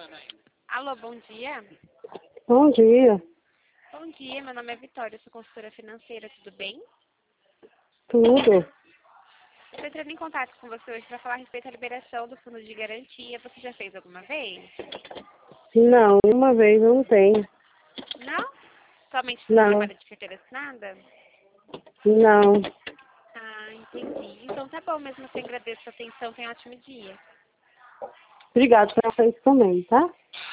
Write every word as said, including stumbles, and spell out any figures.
Alô, bom dia. Bom dia, Bom dia, meu nome é Vitória, sou consultora financeira, tudo bem? tudo? Estou entrando em contato com você hoje para falar a respeito da liberação do fundo de garantia. Você já fez alguma vez? Não, uma vez eu não tenho. Não? Somente no Não, trabalho de carteira assinada? não. Ah, entendi. Então tá bom mesmo, eu agradeço a atenção, tenha um ótimo dia. Obrigado por isso também, tá?